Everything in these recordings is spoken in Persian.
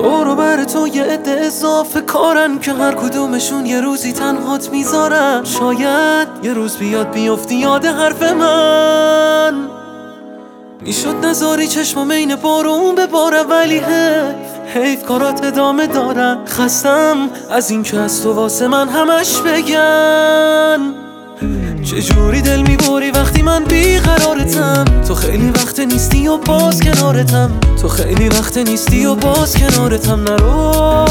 دور بر تو یه عده اضافه کارن که هر کدومشون یه روزی تنهات میذارن. شاید یه روز بیاد بیفتی یاد حرف من، میشد نذاری چشمام این بارون بباره، ولی حیف کارات ادامه دارن. خستم از این که از تو واسه من همش بگن. چجوری دل میبری وقتی من بیقرارتم؟ تو خیلی وقت نیستی و باز کنارتم، تو خیلی وقت نیستی و باز کنارتم. نرو،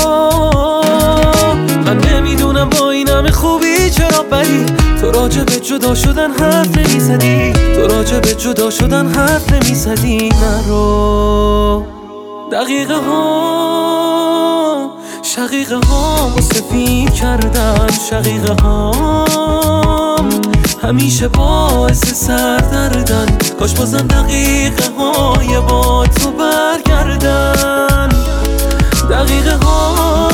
من نمیدونم با این همه خوبی چرا بدی. تو راجع به جدا شدن حرف نمیزدی، تو راجع به جدا شدن حرف نمیزدی. نرو، دقیقه ها شقیقه ها سفید کردن. شقیقه ها همیشه باعث سردردن. کاش بازم دقیقه های با تو برگردن. دقیقه ها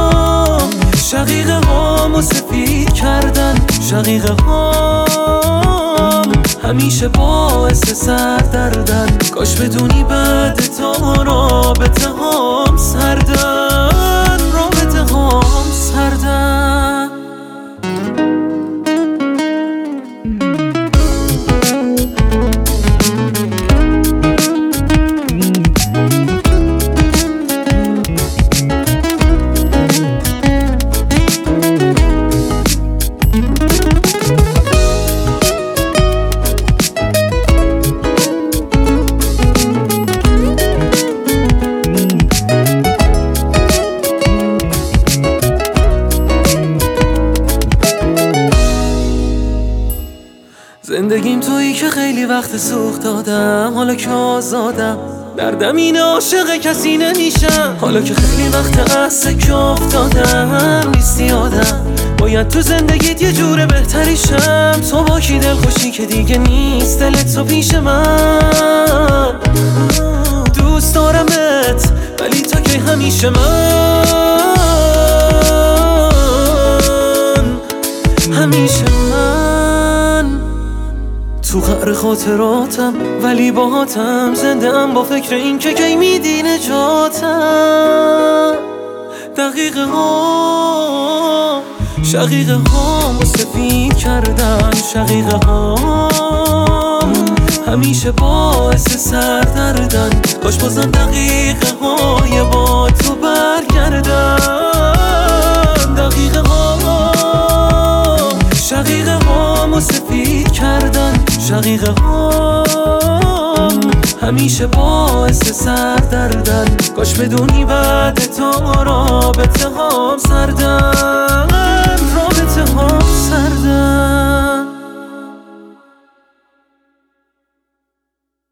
شقیقه ها سفید کردن. شقیقه ها همیشه باعث سردردن. کاش بدونی بعد تو رابطه هام سردن، رابطه هام سردن. زندگیم تویی که خیلی وقت سوخت دادم، حالا که آزادم دردم اینه عاشق کسی نمیشم. حالا که خیلی وقت از که افتادم نیستی آدم، باید تو زندگیت یه جور بهتریشم. تو با کی دل خوشی که دیگه نیست دلت تو پیش من. دوست دارمت ولی تا که همیشه من، همیشه من تو قعر خاطراتم، ولی باهاتم زنده ام با فکر این که کی میدی نجاتم. دقیقه ها شقیقه ها سفید کردن. شقیقه ها همیشه باعث سردردن. کاش بازم دقیقه های با تو برگردن. دقیقه ها شقیقه ها سفید کردن. شقیقه ها همیشه باعث سردردن. کاش بدونی بعد تو رابطه هام سردن.